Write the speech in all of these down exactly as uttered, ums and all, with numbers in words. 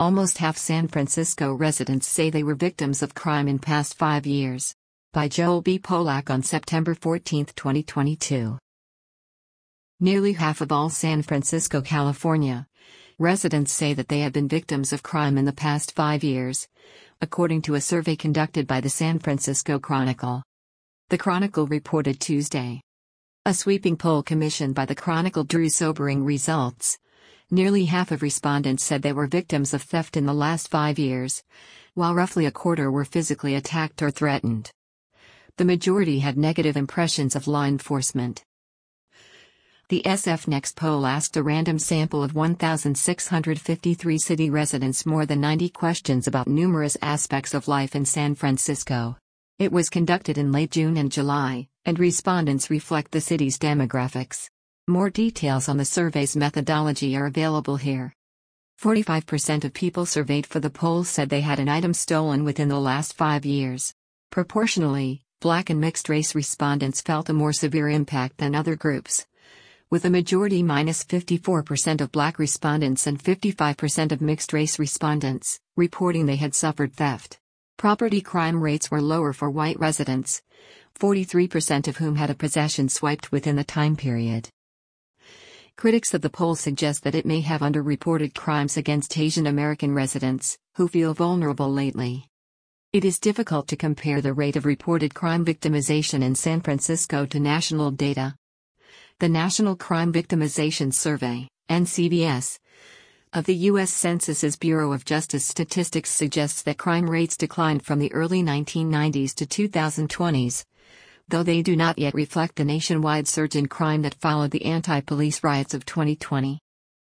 Almost half San Francisco residents say they were victims of crime in past five years. By Joel B. Polak on September fourteenth, twenty twenty-two. Nearly half of all San Francisco, California residents say that they have been victims of crime in the past five years, according to a survey conducted by the San Francisco Chronicle. The Chronicle reported Tuesday. A sweeping poll commissioned by the Chronicle drew sobering results. Nearly half of respondents said they were victims of theft in the last five years, while roughly a quarter were physically attacked or threatened. The majority had negative impressions of law enforcement. The S F Next poll asked a random sample of one thousand six hundred fifty-three city residents more than ninety questions about numerous aspects of life in San Francisco. It was conducted in late June and July, and respondents reflect the city's demographics. More details on the survey's methodology are available here. forty-five percent of people surveyed for the poll said they had an item stolen within the last five years. Proportionally, Black and mixed-race respondents felt a more severe impact than other groups, with a majority minus fifty-four percent of Black respondents and fifty-five percent of mixed-race respondents, reporting they had suffered theft. Property crime rates were lower for white residents, forty-three percent of whom had a possession swiped within the time period. Critics of the poll suggest that it may have underreported crimes against Asian American residents, who feel vulnerable lately. It is difficult to compare the rate of reported crime victimization in San Francisco to national data. The National Crime Victimization Survey, N C V S, of the U S Census's Bureau of Justice Statistics suggests that crime rates declined from the early nineteen nineties to twenty twenties, though they do not yet reflect the nationwide surge in crime that followed the anti-police riots of twenty twenty.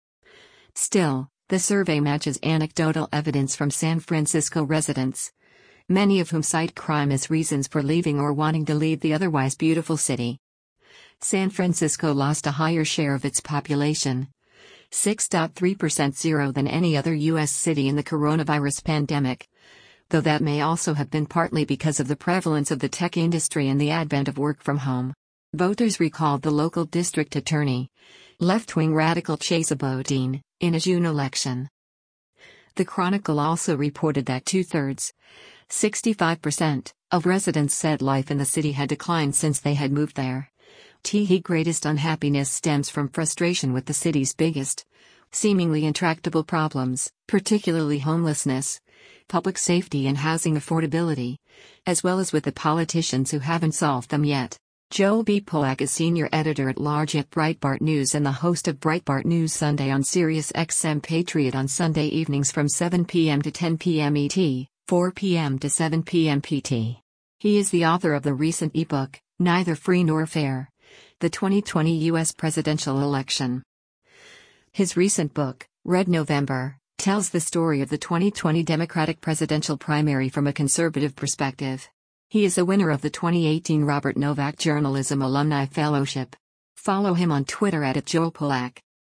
Still, the survey matches anecdotal evidence from San Francisco residents, many of whom cite crime as reasons for leaving or wanting to leave the otherwise beautiful city. San Francisco lost a higher share of its population, six point three percent zero than any other U S city in the coronavirus pandemic, though that may also have been partly because of the prevalence of the tech industry and the advent of work from home. Voters recalled the local district attorney, left-wing radical Chesa Boudin, in a June election. The Chronicle also reported that two-thirds, sixty-five percent, of residents said life in the city had declined since they had moved there. The greatest unhappiness stems from frustration with the city's biggest, seemingly intractable problems, particularly homelessness, public safety and housing affordability, as well as with the politicians who haven't solved them yet. Joel B. Polak is senior editor-at-large at Breitbart News and the host of Breitbart News Sunday on Sirius X M Patriot on Sunday evenings from seven p m to ten p m E T, four p m to seven p m P T. He is the author of the recent ebook, Neither Free Nor Fair: The twenty twenty U S Presidential Election. His recent book, Red November, tells the story of the twenty twenty Democratic presidential primary from a conservative perspective. He is a winner of the twenty eighteen Robert Novak Journalism Alumni Fellowship. Follow him on Twitter at Joel Polak.